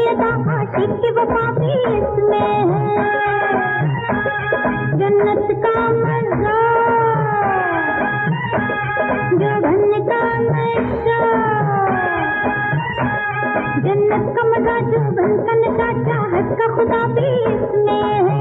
अदा आशिक की वफा भी इसमें है। जन्नत का मजा जो धन का नशा, जन्नत का मजा जो धन का नशा, चाहत का खुदा भी इसमें है।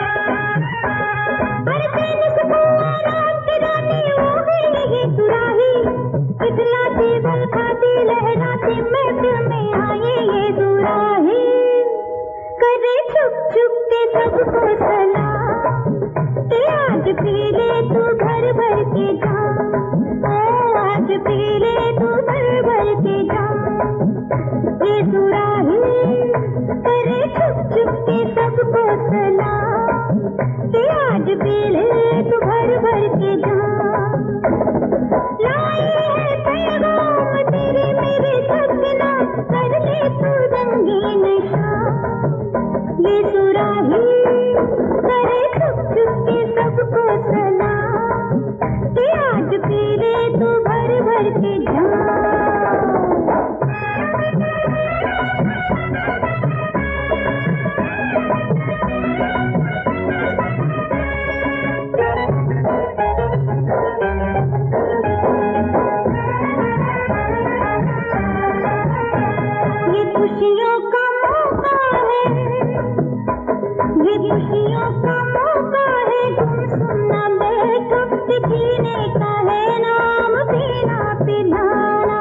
हर चैन सुकून रात की रानी वो है ये सुराही, इखलासी बल खाती लहराती महफिल में आए ये सुराही। करे छुप छुप के सबको सलाम कि आज पी ले तू भर भर के जाम, आज पी ले तू भर भर के जाम। ये सुराही करे छुप छुप के सबको सलाम कि आज पी ले तू भर भर के जाम। लाई है पैगाम तेरे मेरे सपना, कर ले तू रंगीन शाम। ये सुराही करे छुप छुप के सबको सलाम कि आज पी ले तू भर भर के जाम। ये खुशियों का मौका है, ये खुशियों का मौका है, तुम सुनना बैठो जीने का है नाम पीना पिलाना।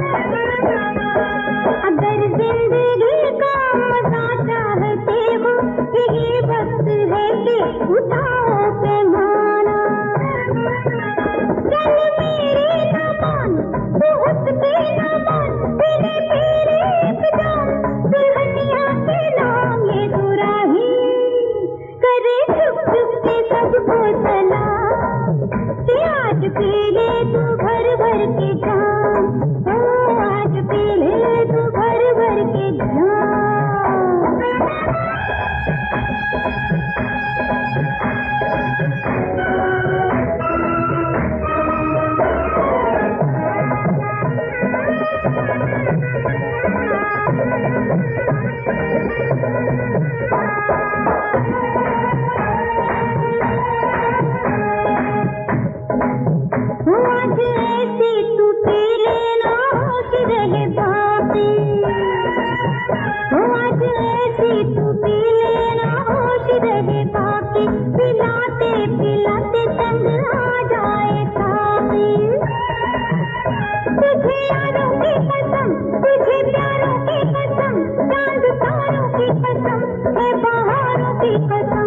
अगर जिंदगी का मजा चाहते हो ये वक्त है कि उठाओ पैमाना। चल मेरे न मान तू उसके न मान, तेरे तेरे एक जान दुल्हनिया के नाम। ये सुराही करे छुप छुप के सबको सलाम कि आज पी ले तू भर भर के जाम, आज पी ले तू भर भर के जाम। आज ऐसी तू पी लेना होश रहे बाकी, आज ऐसी तू पी लेना होश रहे बाकी। पिलाते पिलाते संग आ जाए साथी, तुझे यारों की कसम, तुझे प्यारों की कसम, चांद तारों की कसम, है बहारों की कसम।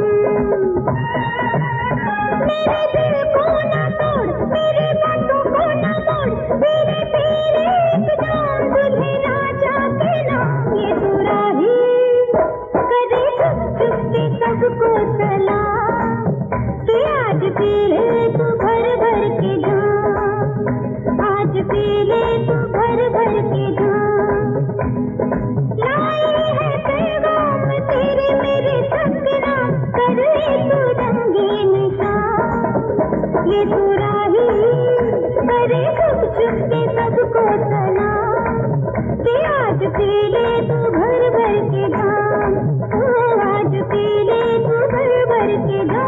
मेरे दिल को ना तोड़, मेरे बातों को ना मोड़, तेरे तेरे एक जान तुझे राजा के नाम। ये सुराही करे छुप छुप के सबको सलाम कि आज पी ले तू भर भर के जाम, आज पी ले तू भर भर के जाम। लाई है पैगाम तेरे मेरे सपना, कर ले तू रंगीन शाम। ये सुराही करे छुप छुप के सबको सलाम कि आज पी ले तू भर भर के जाम, आज पी ले तू भर भर के जाम।